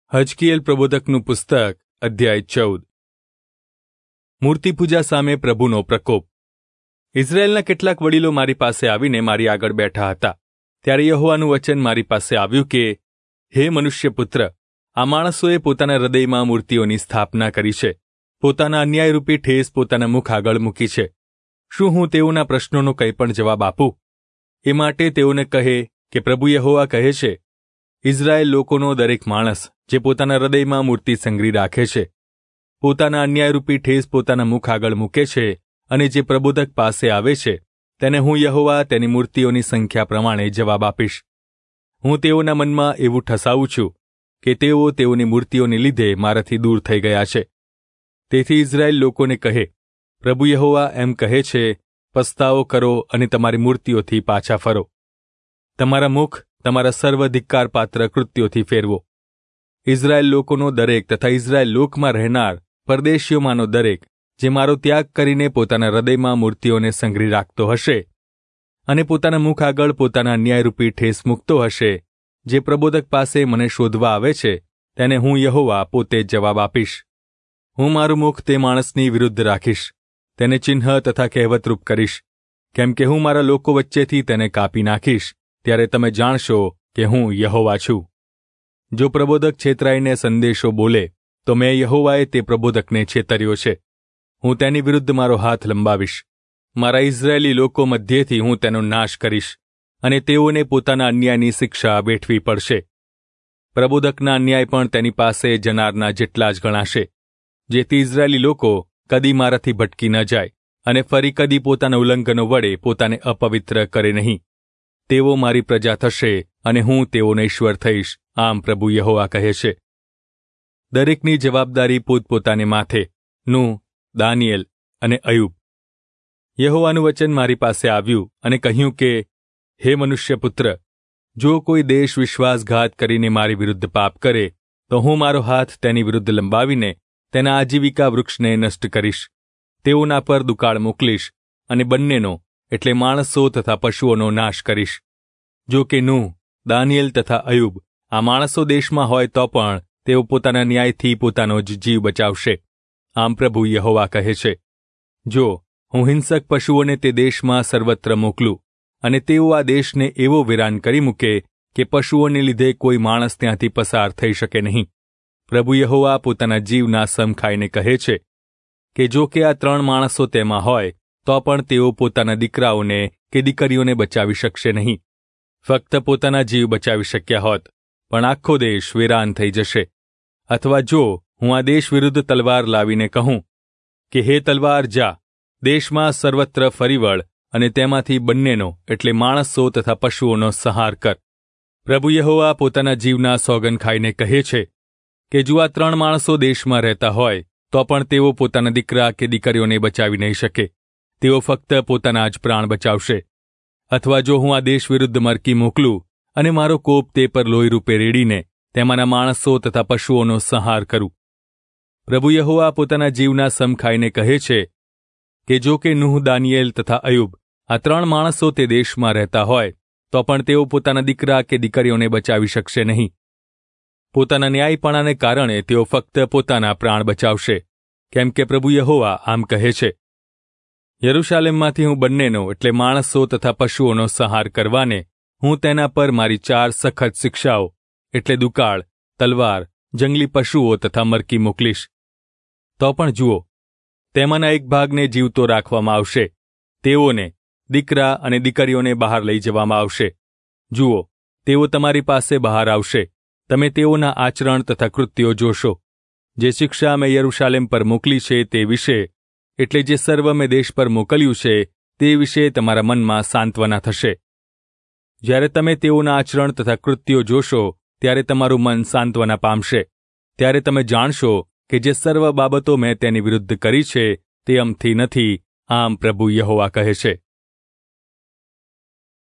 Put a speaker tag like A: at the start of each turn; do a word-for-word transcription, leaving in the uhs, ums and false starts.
A: હજકીએલ પ્રબોધકનું પુસ્તક અધ્યાય ચૌદ. મૂર્તિપૂજા સામે પ્રભુનો પ્રકોપ. ઇઝરાયેલના કેટલાક વડીલો મારી પાસે આવીને મારી આગળ બેઠા હતા. ત્યારે યહોવાનું વચન મારી પાસે આવ્યું કે, હે મનુષ્યપુત્ર, આ માણસોએ પોતાના હૃદયમાં મૂર્તિઓની સ્થાપના કરી છે, પોતાના અન્યાયરૂપી ઠેસ પોતાના મુખ આગળ મૂકી છે. શું હું તેઓના પ્રશ્નોનો કંઈ પણ જવાબ આપું? એ માટે તેઓને કહે કે પ્રભુ યહોવા કહે છે, ઇઝરાયેલ લોકોનો દરેક માણસ જે પોતાના હૃદયમાં મૂર્તિ સંગ્રહી રાખે છે, પોતાના અન્યાયરૂપી ઠેસ પોતાના મુખ આગળ મૂકે છે, અને જે પ્રબોધક પાસે આવે છે, તેને હું યહોવા તેની મૂર્તિઓની સંખ્યા પ્રમાણે જવાબ આપીશ. હું તેઓના મનમાં એવું ઠસાવું છું કે તેઓ તેઓની મૂર્તિઓને લીધે મારાથી દૂર થઈ ગયા છે. તેથી ઇઝરાયેલ લોકોને કહે, પ્રભુ યહોવા એમ કહે છે, પસ્તાવો કરો અને તમારી મૂર્તિઓથી પાછા ફરો. તમારા મુખ તમારા સર્વ ધિક્કારપાત્ર કૃત્યોથી ફેરવો. ઇઝરાયેલ લોકોનો દરેક તથા ઇઝરાયેલ લોકમાં રહેનાર પરદેશીઓમાંનો દરેક જે મારો ત્યાગ કરીને પોતાના હૃદયમાં મૂર્તિઓને સંગ્રહી રાખતો હશે અને પોતાના મુખ આગળ પોતાના અન્યાયરૂપી ઠેસ મૂકતો હશે, જે પ્રબોધક પાસે મને શોધવા આવે છે, તેને હું યહોવા પોતે જ જવાબ આપીશ. હું મારું મુખ તે માણસની વિરુદ્ધ રાખીશ, તેને ચિહ્ન તથા કહેવતરૂપ કરીશ, કેમ કે હું મારા લોકો વચ્ચેથી તેને કાપી નાખીશ. ત્યારે તમે જાણશો કે હું યહોવા છું. જો પ્રબોધક છેતરાઈને સંદેશો બોલે, તો મેં યહોવાએ તે પ્રબોધકને છેતર્યો છે. હું તેની વિરુદ્ધ મારો હાથ લંબાવીશ. મારા ઇઝરાયેલી લોકો મધ્યેથી હું તેનો નાશ કરીશ, અને તેઓને પોતાના અન્યાયની શિક્ષા વેઠવી પડશે. પ્રબોધકના અન્યાય પણ તેની પાસે જનારના જેટલા જ ગણાશે, જેથી ઇઝરાયેલી લોકો કદી મારાથી ભટકી ન જાય અને ફરી કદી પોતાના ઉલ્લંઘનો વડે પોતાને અપવિત્ર કરે નહીં. તેઓ મારી પ્રજા થશે અને હું તેઓનો ઈશ્વર થઈશ, આમ પ્રભુ યહોવા કહે છે. દરેકની જવાબદારી પોતપોતાને માથે. નૂહ, દાનિયેલ અને અય્યુબ. યહોવાનું વચન મારી પાસે આવ્યું અને કહ્યું કે, હે મનુષ્યપુત્ર, જો કોઈ દેશ વિશ્વાસઘાત કરીને મારી વિરુદ્ધ પાપ કરે, તો હું મારો હાથ તેની વિરુદ્ધ લંબાવીને તેના આજીવિકા વૃક્ષને નષ્ટ કરીશ. તેઓના પર દુકાળ મોકલીશ અને બંનેનો એટલે માણસો તથા પશુઓનો નાશ કરીશ. જો કે નૂહ, દાનિયેલ તથા અય્યુબ આ માણસો દેશમાં હોય તો પણ તેઓ પોતાના ન્યાયથી પોતાનો જ જીવ બચાવશે, આમ પ્રભુ યહોવા કહે છે. જો હું હિંસક પશુઓને તે દેશમાં સર્વત્ર મોકલું અને તેઓ આ દેશને એવો વેરાન કરી મૂકે કે પશુઓને લીધે કોઈ માણસ ત્યાંથી પસાર થઈ શકે નહીં, પ્રભુ યહોવા પોતાના જીવના સમ ખાઈને કહે છે કે જો કે આ ત્રણ માણસો તેમાં હોય તો પણ તેઓ પોતાના દીકરાઓને કે દીકરીઓને બચાવી શકશે નહીં. ફક્ત પોતાના જીવ બચાવી શક્યા હોત, પણ આખો દેશ વેરાન થઈ જશે. અથવા જો હું આ દેશ વિરુદ્ધ તલવાર લાવીને કહું કે હે તલવાર જા, દેશમાં સર્વત્ર ફરીવળ અને તેમાંથી બંનેનો એટલે માણસો તથા પશુઓનો સંહાર કર. પ્રભુ યહોવા પોતાના જીવના સોગન ખાઈને કહે છે કે જો આ ત્રણ માણસો દેશમાં રહેતા હોય તો પણ તેઓ પોતાના દીકરા કે દીકરીઓને બચાવી નહીં શકે. તેઓ ફક્ત પોતાના જ પ્રાણ બચાવશે. અથવા જો હું આ દેશ વિરુદ્ધ મરકી મોકલું અને મારો કોપ તે પર લોહી રૂપે રેડીને તેમાંના માણસો તથા પશુઓનો સંહાર કરું. પ્રભુ યહોવા પોતાના જીવના સમ ખાઈને કહે છે કે જો કે નૂહ, દાનિયેલ તથા અય્યુબ આ ત્રણ માણસો તે દેશમાં રહેતા હોય તો પણ તેઓ પોતાના દીકરા કે દીકરીઓને બચાવી શકશે નહીં. પોતાના ન્યાયપણાને કારણે તેઓ ફક્ત પોતાના પ્રાણ બચાવશે, કેમ કે પ્રભુ યહોવા આમ કહે છે. યરૂશાલેમમાંથી હું બંનેનો એટલે માણસો તથા પશુઓનો સંહાર કરવાને હું તેના પર મારી ચાર સખત શિક્ષાઓ એટલે દુકાળ, તલવાર, જંગલી પશુઓ તથા મરકી મોકલીશ. તો પણ જુઓ, તેમાંના એક ભાગને જીવતો રાખવામાં આવશે, તેઓને, દીકરા અને દીકરીઓને બહાર લઈ જવામાં આવશે. જુઓ, તેઓ તમારી પાસે બહાર આવશે. તમે તેઓના આચરણ તથા કૃત્યો જોશો. જે શિક્ષા મેં યરૂશાલેમ પર મોકલી છે તે વિશે એટલે જે સર્વ મેં દેશ પર મોકલ્યું છે તે વિશે તમારા મનમાં સાંત્વના થશે. જ્યારે તમે તેઓના આચરણ તથા કૃત્યો જોશો ત્યારે તમારું મન સાંત્વના પામશે. ત્યારે તમે જાણશો કે જે સર્વ બાબતો મેં તેની વિરુદ્ધ કરી છે તે અમથી નથી, આમ પ્રભુ યહોવા કહે છે.